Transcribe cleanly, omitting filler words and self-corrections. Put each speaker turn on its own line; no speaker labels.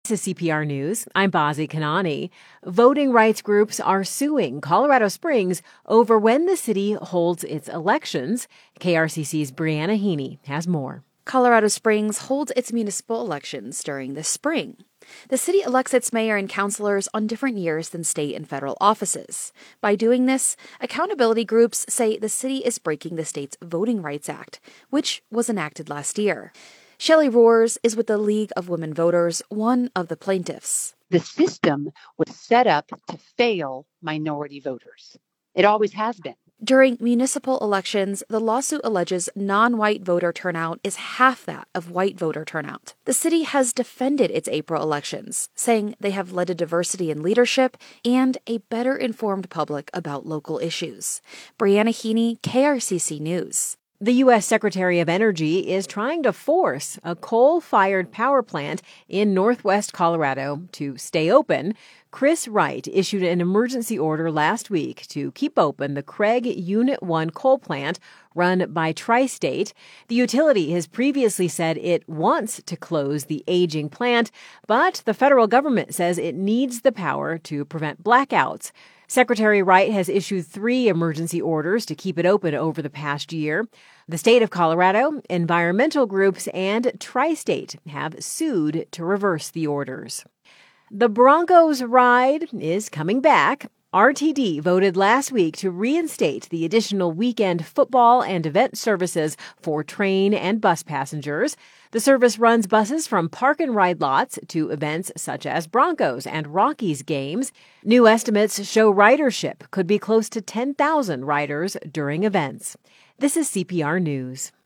This is CPR News. I'm Bazi Kanani. Voting rights groups are suing Colorado Springs over when the city holds its elections. KRCC's Brianna Heaney has more.
Colorado Springs holds its municipal elections during the spring. The city elects its mayor and councilors on different years than state and federal offices. By doing this, accountability groups say the city is breaking the state's Voting Rights Act, which was enacted last year. Shelley Roars is with the League of Women Voters, one of the plaintiffs.
The system was set up to fail minority voters. It always has been.
During municipal elections, the lawsuit alleges non-white voter turnout is half that of white voter turnout. The city has defended its April elections, saying they have led to diversity in leadership and a better informed public about local issues. Brianna Heaney, KRCC News.
The U.S. Secretary of Energy is trying to force a coal-fired power plant in northwest Colorado to stay open. Chris Wright issued an emergency order last week to keep open the Craig Unit 1 coal plant run by Tri-State. The utility has previously said it wants to close the aging plant, but the federal government says it needs the power to prevent blackouts. Secretary Wright has issued 3 emergency orders to keep it open over the past year. The state of Colorado, environmental groups, and Tri-State have sued to reverse the orders. The Broncos ride is coming back. RTD voted last week to reinstate the additional weekend football and event services for train and bus passengers. The service runs buses from park and ride lots to events such as Broncos and Rockies games. New estimates show ridership could be close to 10,000 riders during events. This is CPR News.